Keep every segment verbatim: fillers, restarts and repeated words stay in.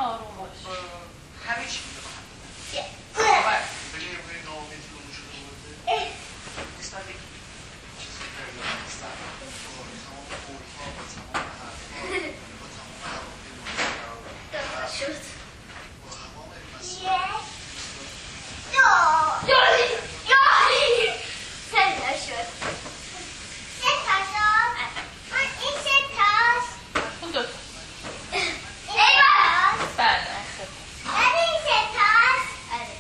آروم باش. همه چی میده با هم باید بگه یه بگه نامیدی رو موشو رو برده نیستن بگی چیزی پیدا نیستن با تمام قولها با تمام حرفها با تمام حرفی دفعه شد با تمام مسئله یاری یاری سنده شد سه تا شد این سه تاست اون دو تا ای باز بله آره این سه تاست آره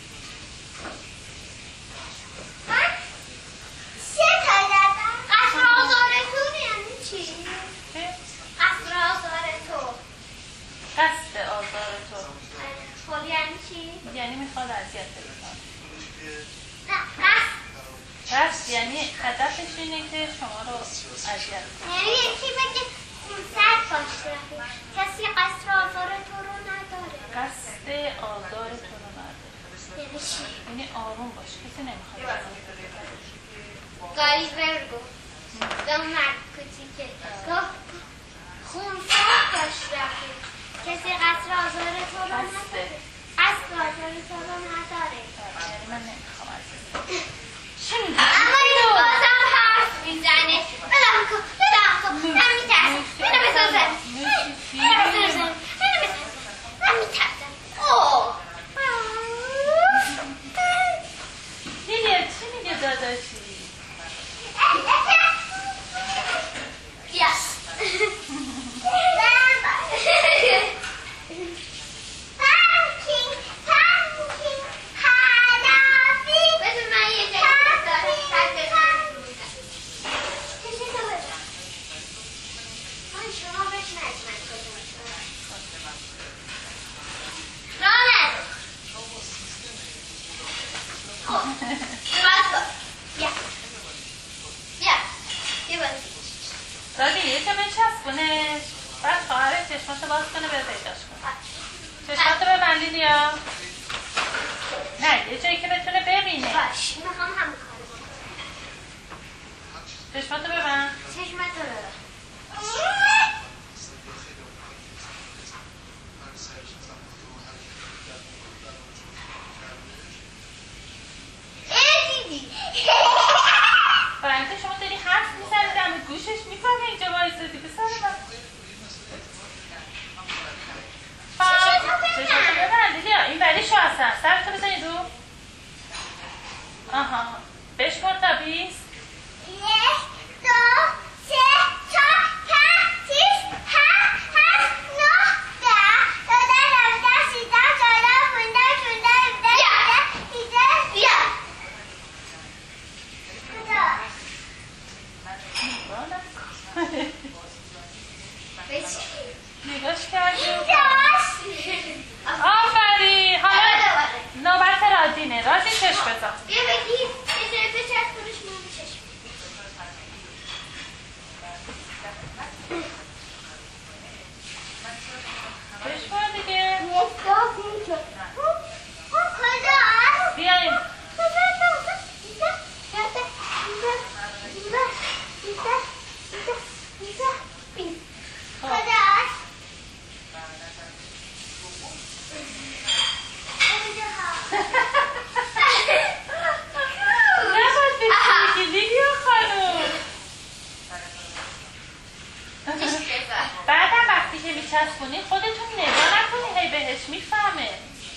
من سه تا زدم قصر آزارتون یعنی چی؟ چه؟ قصر آزار تو قصد آزار تو خب یعنی چی؟ یعنی میخواد اذیت بکنه. نه قصد قصد یعنی هدفش اینه که شما رو اذیت کنه. یعنی یکی بگه خونسرد باش رفیق کسی قصر آزار تو رو نداره قصد آزار تو رو نداره. یعنی چی؟ یعنی آروم باش، کسی نمیخواد آزار بکنه. گاری برگو دو مرد کچیکه گفت خونسرد باش رفیق کسی قصر آزار تو رو نداره قصد آزار تو رو نداره یعنی من نمیخوام عزیزم. چی میگی؟ اما این بازم حرف میزنه بدم کن بدم کن من میترسم منو بسازم منو بسازم منو بسازم من میترسم اوه دیگه چی میگه داداشی؟ Yes. Pumpkin, pumpkin, hanafi. بذار من یه جایی دارم. کسی تو بذار. من شما بشنید من کجا میشم. رانه. خب. باز کن. بیا. بیا. بیا باز. دادی یه که بچسبونش بعد خواهرت چشماتو باز کنه به پیداش کن. چشماتو ببندی لیا. نه یه جایی که بتونه ببینه. باش میخوام همون کارو بکنم. چشماتو ببند. چشمتو ببند. ای دیدی فرنگه شما داری حرف میزنی دم گوشش میفهمه اینجا وایسادی بسر من. چشماتو ببند لیا. این ولی شو هستن. سرتو بزنی رو. آها بشمار تا بیست. یک دو سه چهار پنج شش هفت هشت نه ده دودده نوزده سیزده چهارده پانزده شانزده هفده سیزده بیا نگاش کردی؟ داشت آفری حالا نوبت رادینه. رادین چشم بزن. بیا بگی یه جایی بچسبونش من چشم بشمار دیگه. کجا بیایم. نباید بگی لیلیا خانوم. بعدم وقتی که میچسبونی خودتون نگاه نکنی هی بهش میفهمه.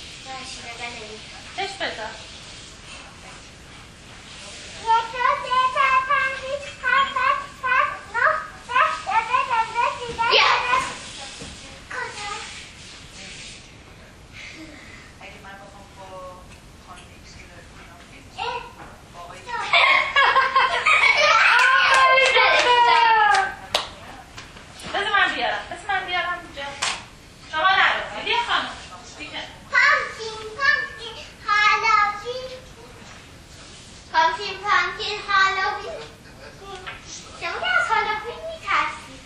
چشم بزن. بذار من بیارم. بذار من بیارم اینجا. شما نرو. لیلیا خانوم. دیگه. پامکین پامکین هالووین شما که از هالووین میترسید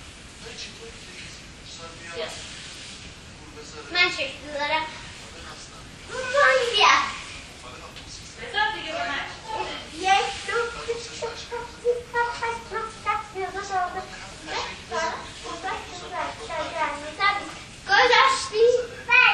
من شکل دارم من بیا بذار دیگه به من. یک دو سه چهار پنج شش هفت هشت نه ده یازده دوازده پانزده شانزده هفتاد نود گذاشتی؟ بله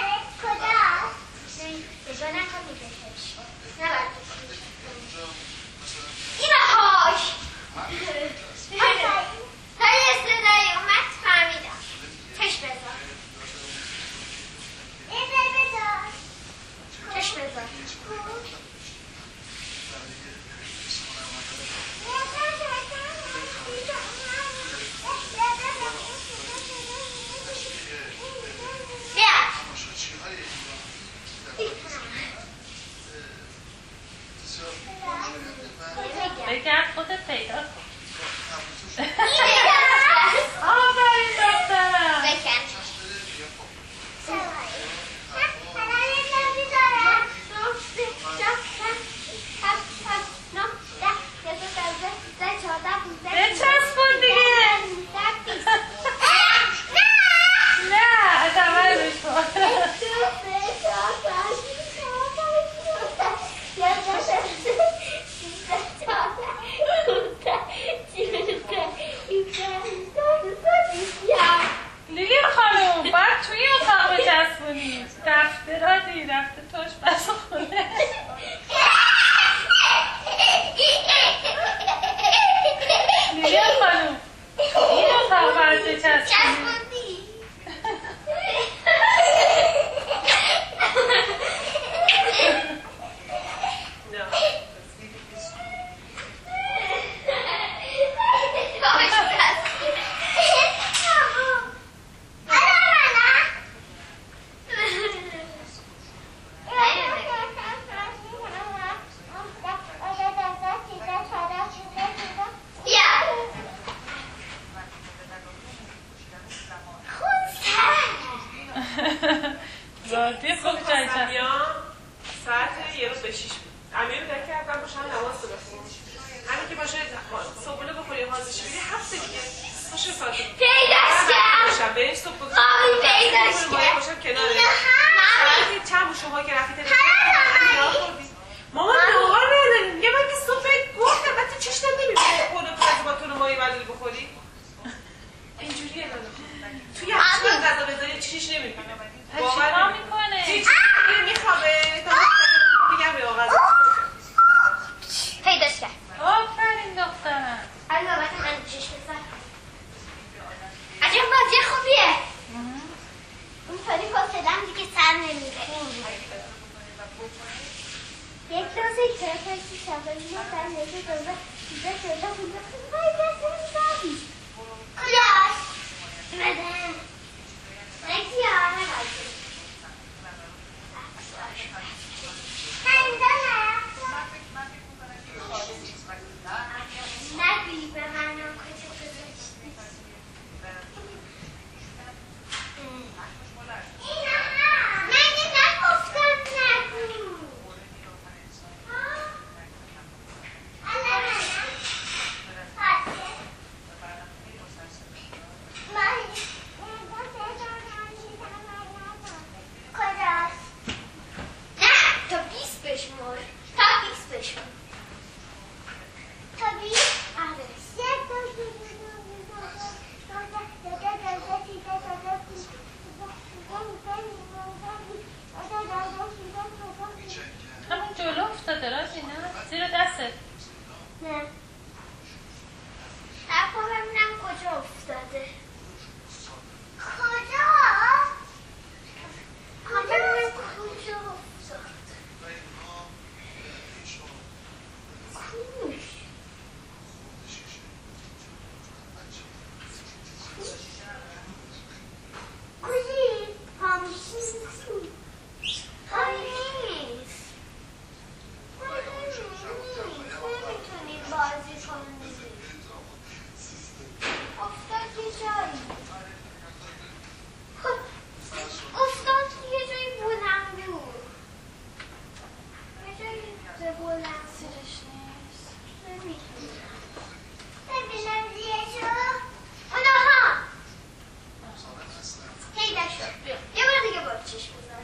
برادی رفته توش بس خونه. لیلیا خانوم این اتاق برده چسبونی. زادی خوب جایی چند ساعت یه روز به شیش بود. امیر در که اول باشم نماز رو بخونیم. همین که باشه صبحونه بخوری حاضرش بیری هفته دیگه باشه ساعت پیداش کرد بریم صبح بخونیم آبی پیداش کرد باشم کناره ساعت چند شما که رفتی تلفن مامان نهار نداریم یه من که صبح گفتم بعد تو چش نمیبینی خورده پرزی با تو رو مایی برداری بخوری اینجوریه توی هفته غذا بذاری چیش نمیبینی چیکار میکنه؟ چیش میخوابه تا میگم به آغاز پیداش کرد آفرین دخترم. الان بابت من چش بزن عجب بازی خوبیه اونطوری کسلم دیگه سر نمیره یک روز یک ترفایسی شبایی ما در نزد دوزه دیده شده خونده خونده بسیم زبی کلاس مدن نکی آنه بازی نگی به منم کجا گذاشتی نگی نگفتم نگو همون جلو افتاده رازی نه؟ زیر دستت نه نفا ببینم کجا افتاده کجا؟ کجا ببینم کجا افتاده کوش کوشی پامشی خواهی نیست نمیتونی بازی کنی افتاد یه جایی افتاد یه جایی بلند بود یه جایی بلند سرش نیست نمیتونی ببینم دیگه شو اونها پیدا شد یه بار دیگه با چشم بزن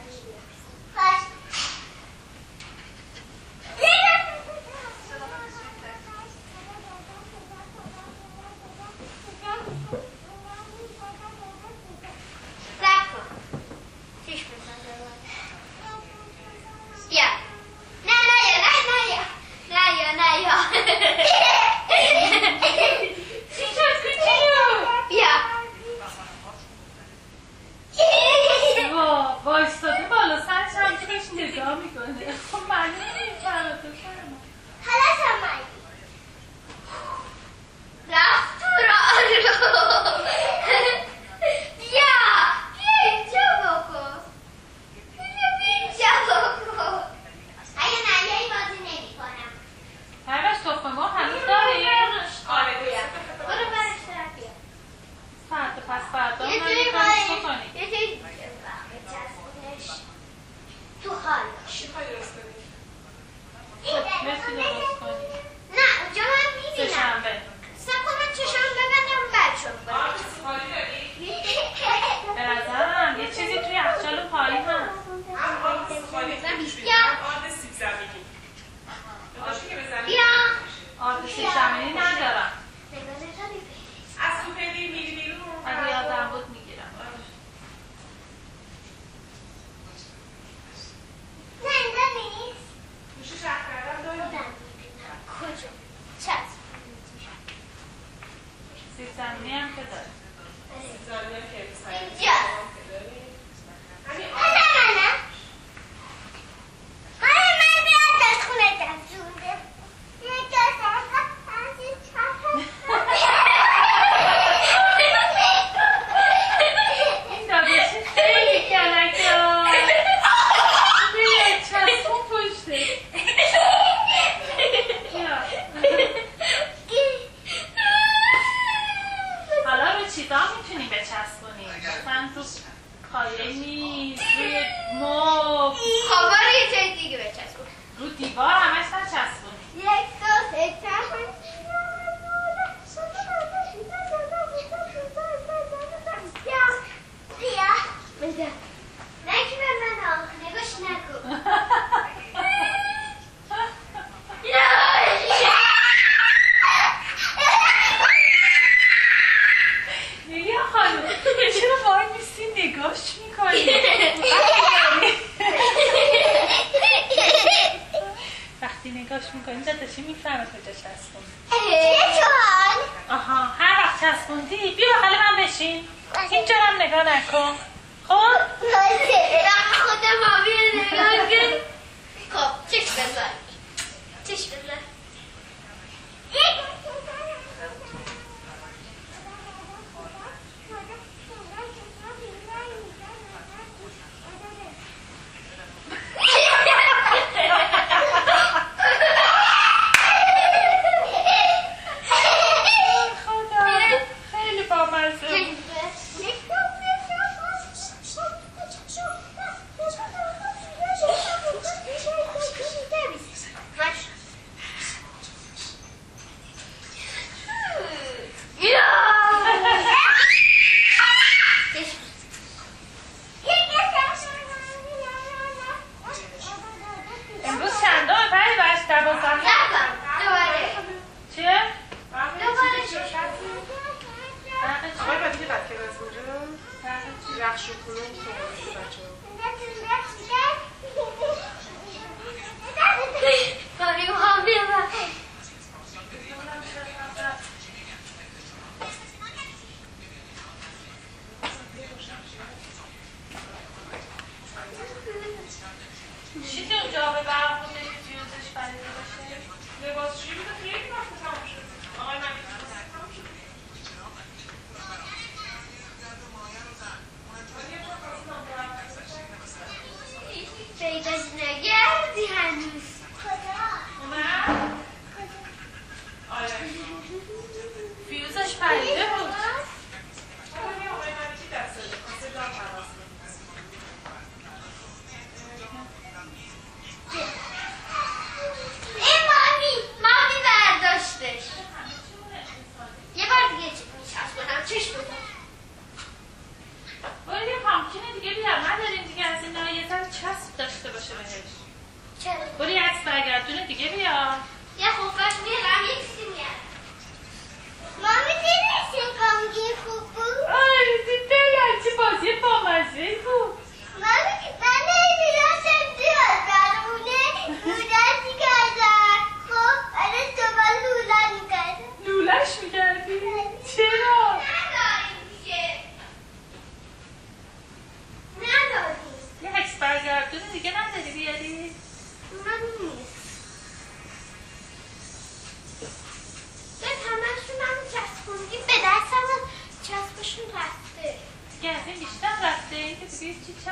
دیوار همش نچسبونی. یک دو سه چهار پنج بیا بیا نگی به من آخ نگاش نکن یا خانم چرا وای میستی نگاش میکنی؟ وقتی نگاش میکنی داداشی میفهمه کجا چسبونی. چه چوهان؟ آها هر وقت چسبوندی بیا بغل من بشین اینجا هم نگاه نکن. خب خود ما بیا نگاه کن. خب چشم بزن چشم بزن بیشتر رفته که دیگه چی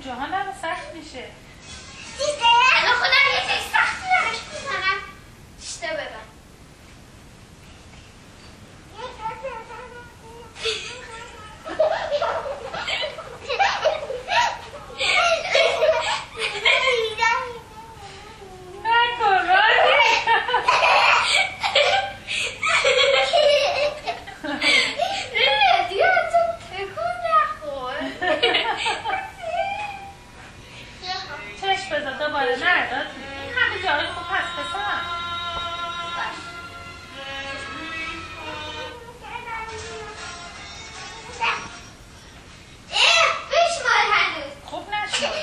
اونجاها نرو سخت میشه. دیده؟ الان خودم یه چیز سختی برش میزنم. دیشته ببن. نکن رانی. چشم بذار دوباره نرداد. این همه جایی خوب پس بسن. خوب نشد.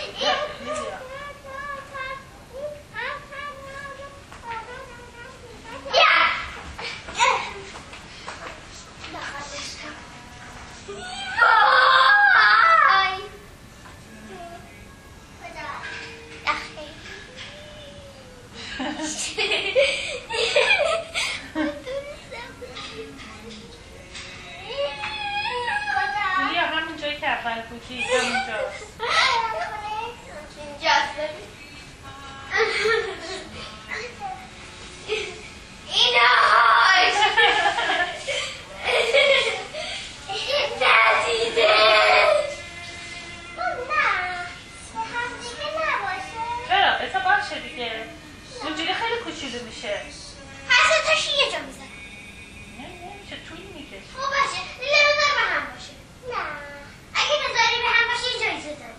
بیا همین جایی که اول بودی همونجاست. چرا؟ بسا باشه دیگه. اونجوری خیلی کوچولو میشه. هر تا تاشی یه جا میزن. نه نمیشه طول میکشه. خب باشه. لیلا بذار به هم باشه. نه. اگه بذاری به هم باشه یه جایزه داری.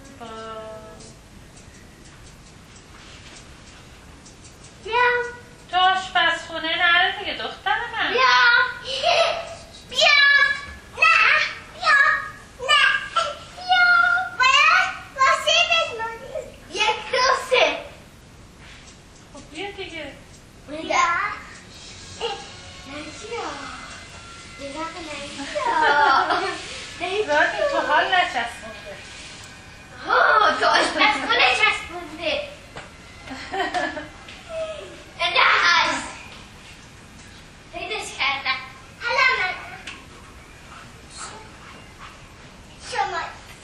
بیا. تو آشپزخونه نره دیگه دختر من. بیا. بیا. نه. بیا. نه. بیا. باید واسه بزنی. یک کاسه. خب بیا دیگه. بیا. نجیا. یه دقیقه نجیا. رانی تو حال نچسبونده. آه تو آشپزخونه چسبونده. نه هست. پیداش کردم. حالا من شما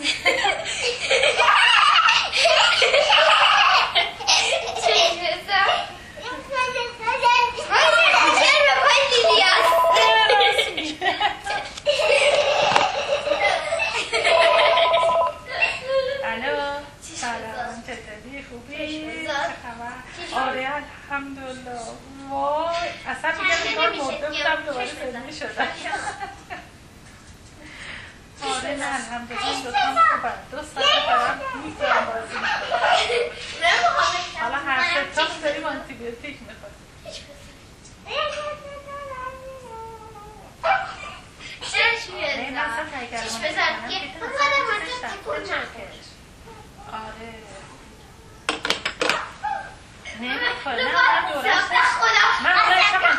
آره الحمدلله. وای اصلا میگم اینگار مرده بودم دوباره زنده شدم. آره نه الحمدلله این دوتام خوبه. دو ساعت دارم میتونم بازی میکنم. حالا هر ستا داریم آنتیبیوتیک میخوریم. این اصلا اگر من بکنم بیتون اصلا چرکش. آره نمیخواه نه من دورش من دورش هم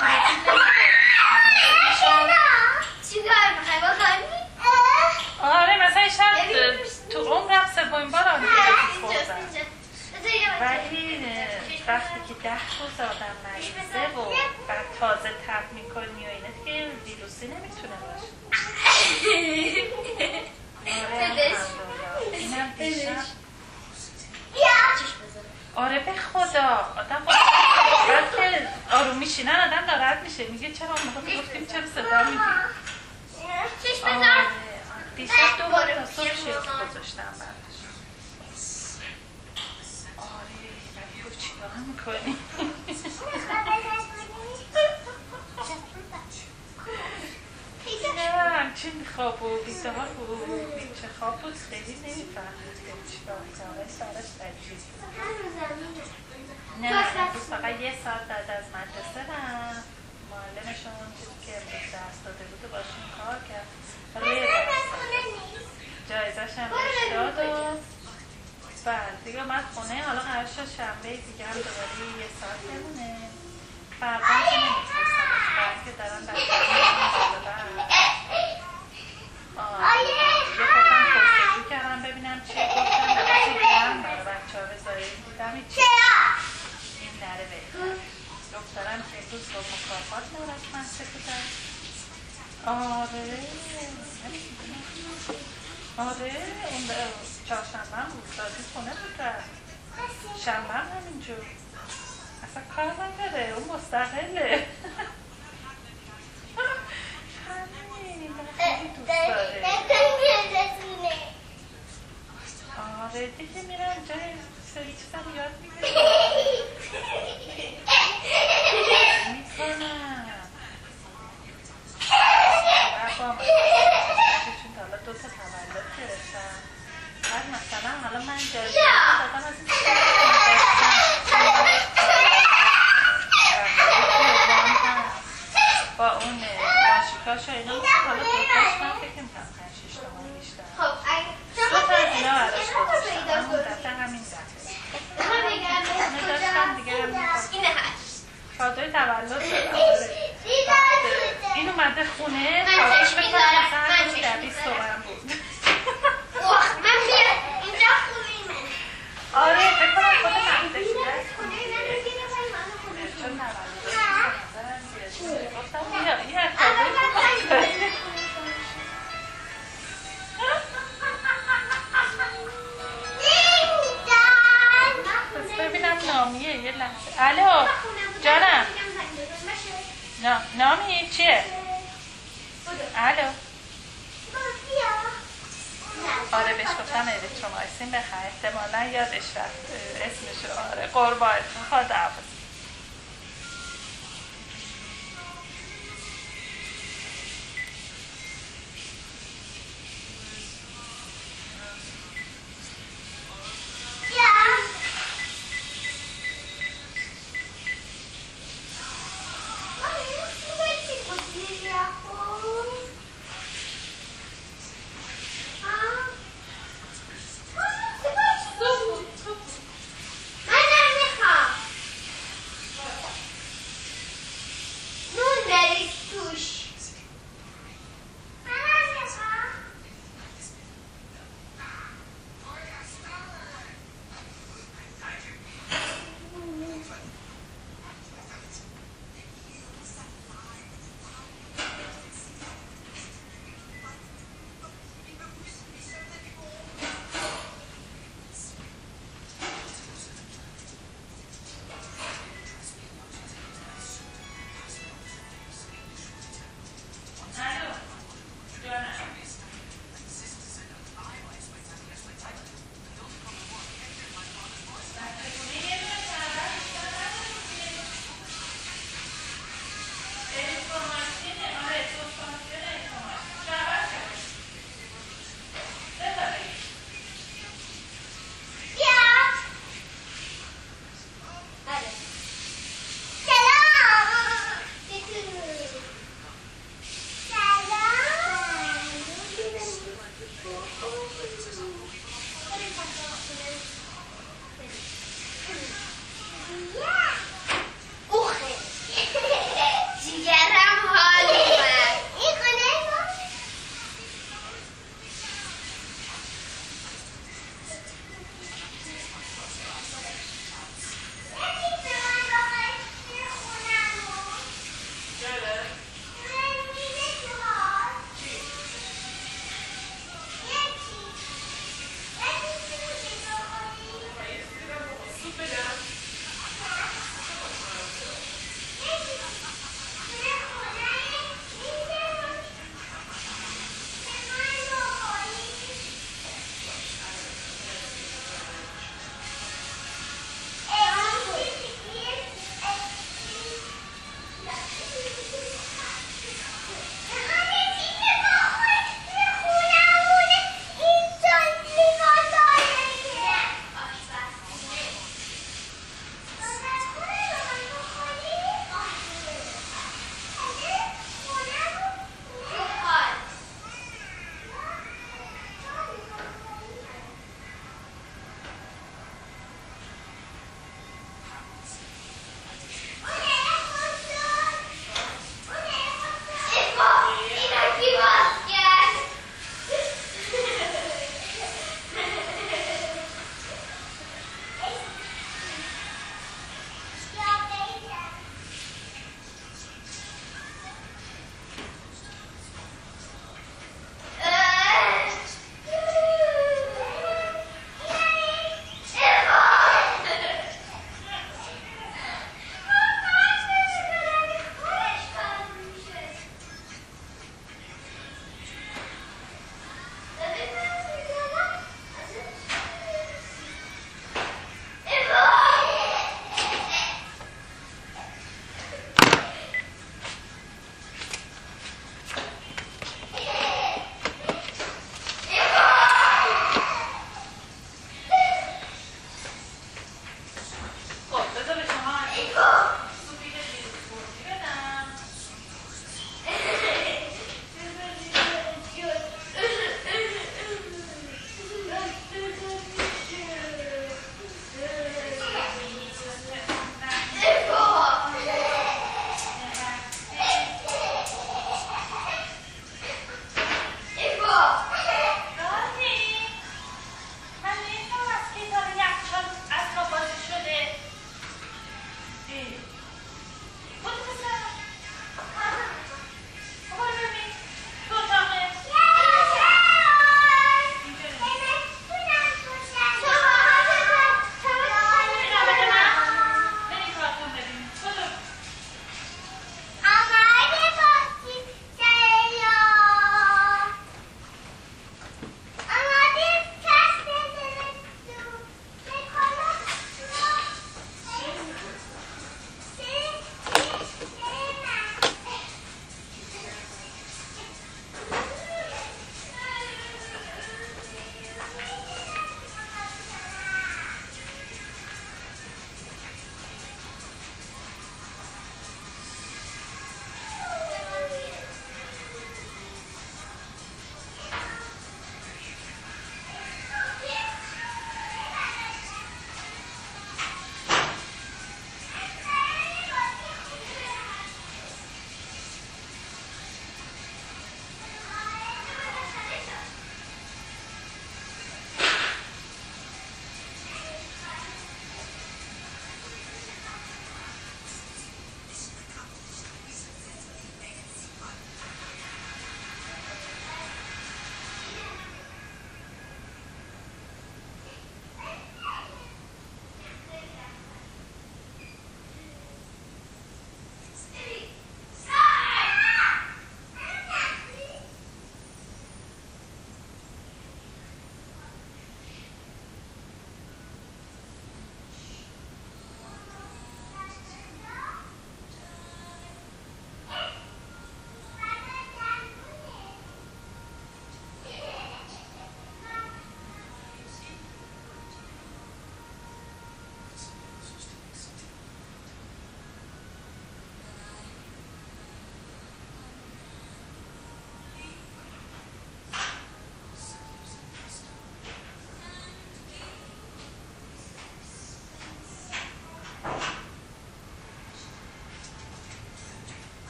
چیکار میخوای بکنی؟ آره مثلا شاید تو عمرم سومین بار آنتیبیوتیک خوردم. ولی وقتی که ده روز آدم مریضه و بعد تازه تب میکنی و اینا دیگه ویروسی نمیتونه باشه. آره الحمدلله. اینم دیشب آره به خدا آدم بعد که آروم میشینن آدم ناراحت میشه میگه چرا اون موقع گفتیم چرا صدا میدیم. آره دیشب دو بار تا صبح شیرت گذاشتم بعدش. آره ولی گفت چیکار میکنی؟ نه همچین خواب و بیدار بود چه خواب بود خیلی نمیفهمید که چیکار کنه سرش عجیب نه امروز فقط یه ساعت بعد از مدرسه رفت معلمشون چیزی که امروز درس داده بود و باشون کار کرد روی جایزش هم بهش داد و بعد دیگه اومد خونه حالا قرار شد شنبه دیگه هم دوباره یه ساعت بمونه فردا هم که نمیتونستمش بعد که دارن بچه یه خودم پرسجو کردم ببینم چی گفتم بچه گرم برای بچه ها بذاریم دیدم چی این نره بهتر دکترم که امروز با مکافات نورک من سکوتم آره آره اون چهارشنبه هم بود شنبه هم همینجور اصلا کار نداره اون مستقله همین خیلی دوست داره آره دیگه میرم جای سری چیزم یاد میگیرم میکنم بابا چون حالا دو تا تولد گرفتم بعد مثلا حالا من جایزه دادم از این با اون باشیکاش و اینا حالا دوتاش من فکر نمی‌کنم پنج شش تا ماه بیشتر دو تا از اینا براش گذاشتم همون دفعه همین دفعه همه داشتم دیگه همین کادوی تولد دادم این اومده خونه کادوش بکنم مثلا همون در بیست تومن بود آره بکنم خود مهده شده از خونه چون تولد گفتم بیا این از کادوی بکنم بس ببینم نامیه یه لحظه الو جانم نه نامی چیه؟ الو آره بهش گفتم اریترومایسین بخواه احتمالا یادش رفت اسمشو آره قربانتون خداحافظ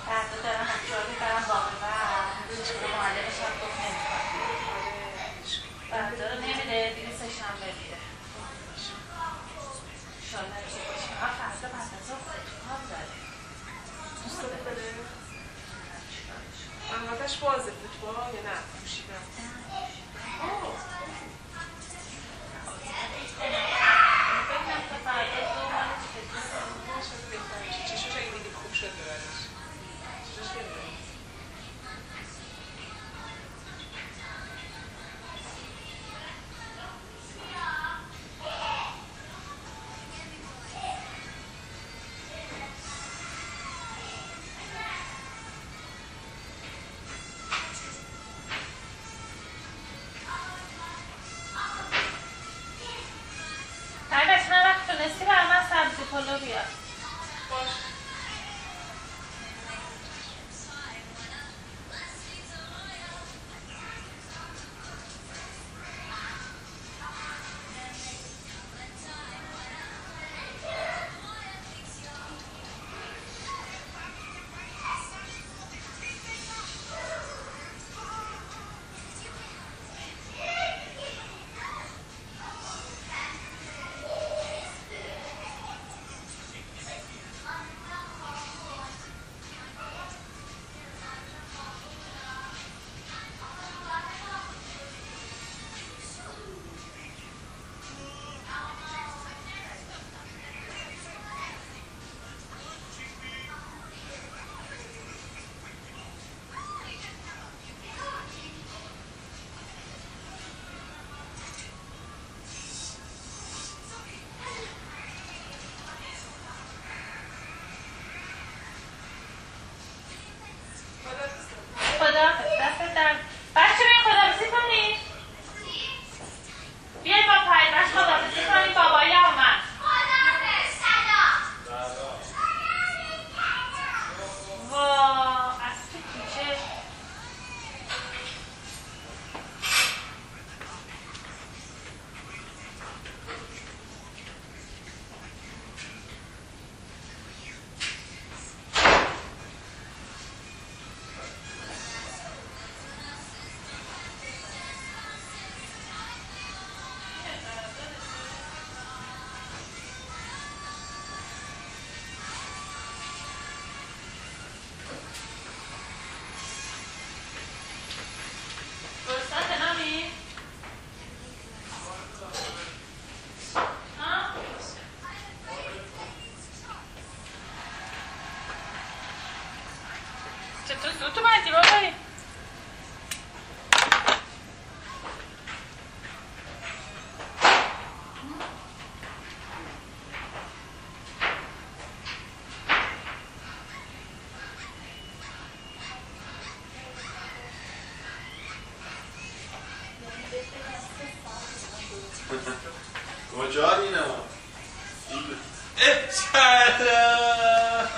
فردا دارم همچهار میبرم باقی‌ور چون معلمش هم گفت نمیخواد فردا نمیده دیگه سه شنبه میره انشالله که باشیم ها فردا بعد از ظهر اتفاق داره دوست داره منواتش بازه فوتبال یا نه پوشیدم چشمش اگه دیگه خوب شد ببرش چشمش خیلی داره پلو بیار باش تو باید بابایی کجا اینه ما؟ اه چرا؟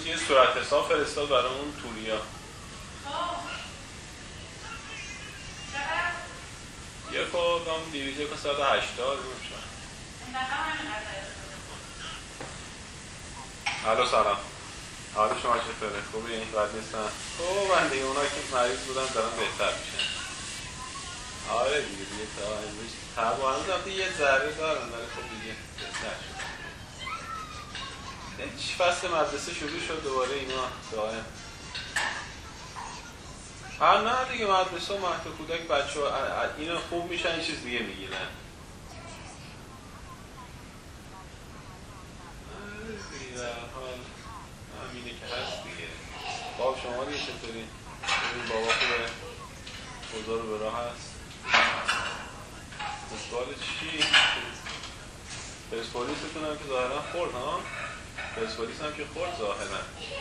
امروز یه صورت حساب فرستاد برای اون توریا. یه کدام دیویز یک صد و هشتاد میشه. الو سلام. حال شما چطوره؟ خوبی؟ بد نیستن؟ خب من دیگه اونا که مریض بودن دارن بهتر میشن. آره دیگه دیگه تا امروز تب و هنوز هم دیگه یه ذره دارن ولی خب دیگه بهتر شد. هیچ فصل مدرسه شروع شد دوباره اینا دائم. هر نه دیگه مدرسه و مهد کودک بچه ها اینا خوب میشن یه چیز دیگه میگیرن. دیگه حال همینه که هست دیگه. باب شما دیگه چطوری؟ ببین بابا خوبه؟ اوضاع رو به راه هست؟ سوال چی؟ پرسپولیستون هم که ظاهرا خورد ها؟ پرسپولیس هم که خورد ظاهرا.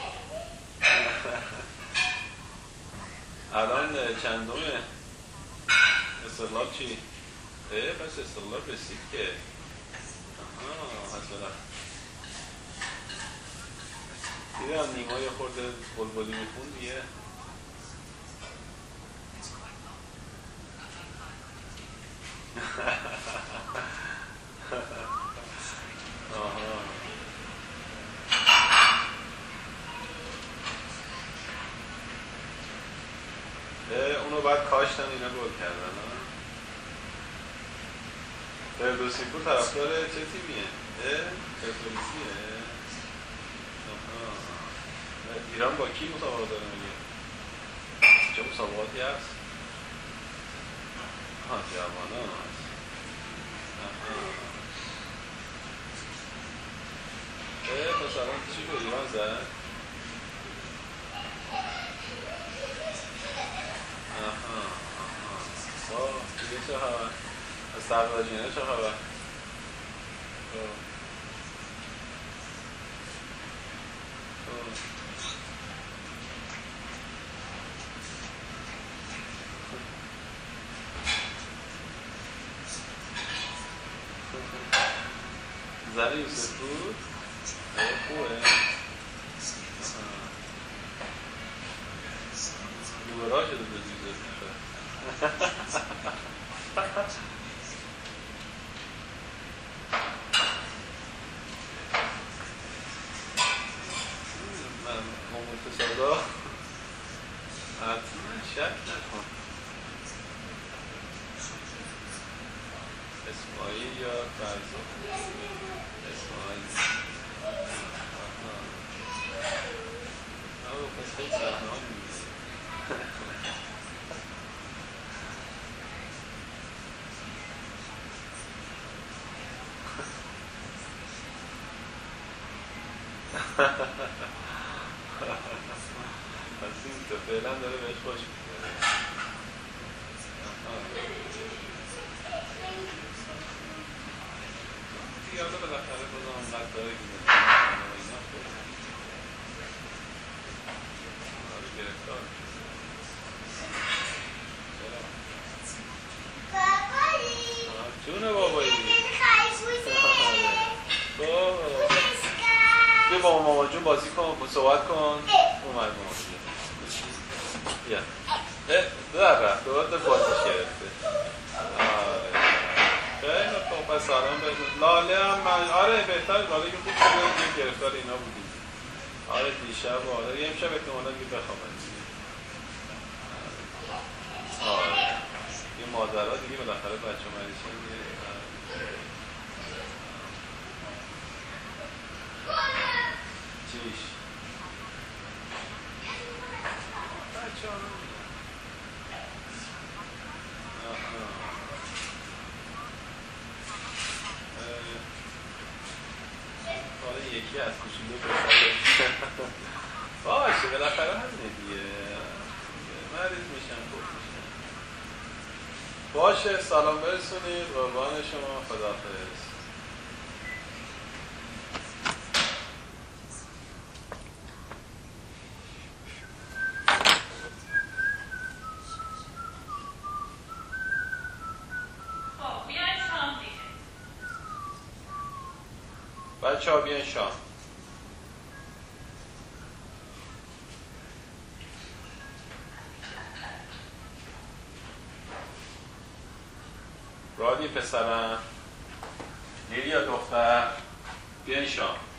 الان چندمه؟ استقلال چی؟ اه پس استقلال رسید که آها هست بلا دیدم نیما یه خورده بلبلی میخون دیگه. آها اونو باید کاشتن اینا گل کردن ها. فردوسی پور طرفدار چه تیمیه؟ پرسپولیسیه. ایران با کی مسابقه داره میگه؟ چه مسابقاتی هست؟ ها جوانان هست. اه پس الان چی به ایران زد؟ آها آها دیگه چه خبر؟ از سرباجینه چه خبر؟ زن یوسف بود؟ خوبه؟ دوباره شده به یوسف میشه. من ممکن صدا حتما شک نکن. اسماعیل یا فرزاد؟ اسماعیل. آه پس خیلی سرنام میگه. پس این تو فعلا داره بهش خوش میکنه. دیگه حالا بالاخره بازم انقدر داره که اینا خود آره گرفتار بابایی جونه بابایی خیبوزه بیا با ماما جون بازی کن صحبت کن اومد ماما جون بیا در رفت دوباره در بازیش گرفته. خیلی خوب پس سلام بهتون. لاله هم من آره بهتر لاله که خوب شده یه گرفتار اینا بودیم. آره دیشب و آره یه امشب احتمالا که بخوامن آره یه مادرها دیگه بالاخره بچه مریض دیگه چیش بچه ها حالا یکی از کوچولو بسازه باشه بالاخره همینه دیگه مریض میشن خوب میشن. باشه سلام برسونید قربان شما خداحافظ. بچه ها بیان شام. رادی پسرم لیلیا دختر بیاین شام